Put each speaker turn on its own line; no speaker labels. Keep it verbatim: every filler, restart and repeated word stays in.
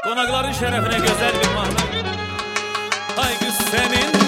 Konakların şerefine güzel bir mahnı. Hay güz senin